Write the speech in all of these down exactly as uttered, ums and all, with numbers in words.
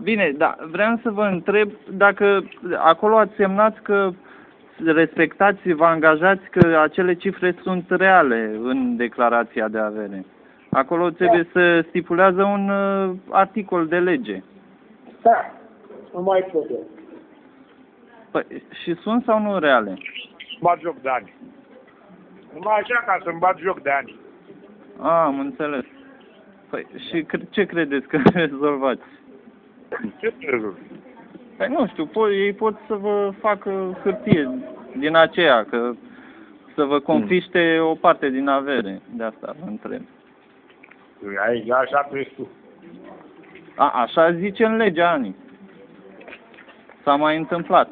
Bine, dar vreau să vă întreb dacă acolo ați semnat că respectați, vă angajați că acele cifre sunt reale în declarația de avere. Acolo trebuie să stipulează un uh, articol de lege. Da, nu mai pot eu. Păi, și sunt sau nu reale? Bat joc de ani. Numai așa ca să-mi bat joc de ani. A, am înțeles. Păi, și ce credeți că rezolvați? Ce rezolvi? Păi nu știu, po ei pot să vă facă hârtie din aceea, că să vă confiște o parte din avere. De asta vă întreb. Aici, așa crezi tu. A, așa zice în legea Ani. S-a mai întâmplat.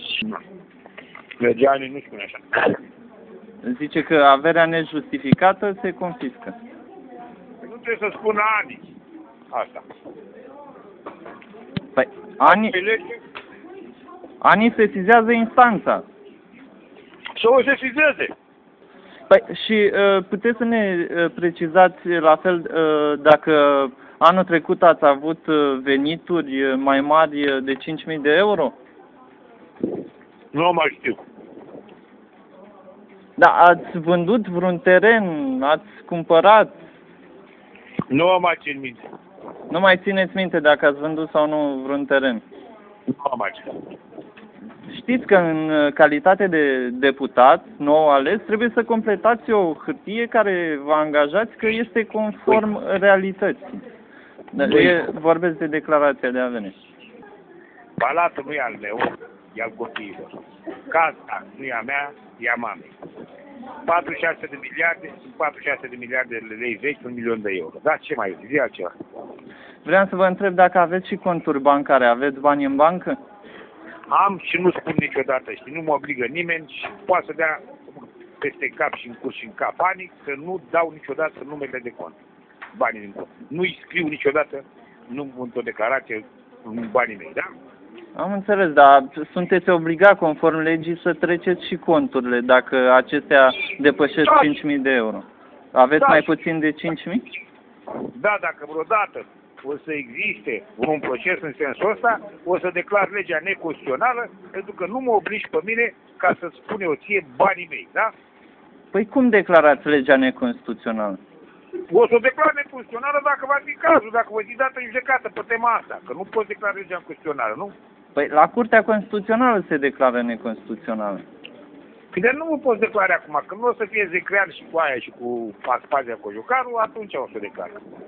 Legea Ani nu spune așa. Zice că averea nejustificată se confiscă. Nu trebuie să spună Ani. Asta. Păi, Ani, Ani sesizează instanța. Să o sesizeze. Păi și uh, puteți să ne uh, precizați la fel uh, dacă anul trecut ați avut uh, venituri mai mari de cinci mii de euro? Nu mai știu. Da, ați vândut vreun teren, ați cumpărat? Nu mai țin minte. Nu mai țineți minte dacă ați vândut sau nu vreun teren? Nu mai țin. Știți că în calitate de deputat nou ales trebuie să completați o hârtie care vă angajați că este conform realității. E, vorbesc de declarația de avere. Palatul nu e al meu, e al copiilor. Casa nu e a mea, e a mamei. patruzeci și șase de miliarde, patruzeci și șase de miliarde de lei vechi, un milion de euro. Da, ce mai zi altceva? Vreau să vă întreb dacă aveți și conturi bancare, aveți bani în bancă? Am și nu spun niciodată, știi, nu mă obligă nimeni și poate să dea peste cap și în curs și în cap banii, că nu dau niciodată numele de cont, banii din cont. Nu-i scriu niciodată, nu într-o declarație, în banii mei, da? Am înțeles, dar sunteți obligat, conform legii, să treceți și conturile, dacă acestea depășesc da. cinci mii de euro. Aveți da. mai puțin de cinci mii? Da, dacă vreodată o să existe un proces în sensul ăsta, o să declar legea neconstituțională, pentru că nu mă obligi pe mine ca să-ți spun eu ție banii mei, da? Păi cum declarați legea neconstituțională? O să o declar neconstituțională dacă va fi cazul, dacă va fi dată în judecată pe tema asta, că nu poți declara legea neconstituțională, nu? Păi la Curtea Constituțională se declară neconstituțională. Păi de nu mă poți declara acum, că nu o să fie zecrean și cu aia și cu Aspazia Cojocaru, atunci o să declar.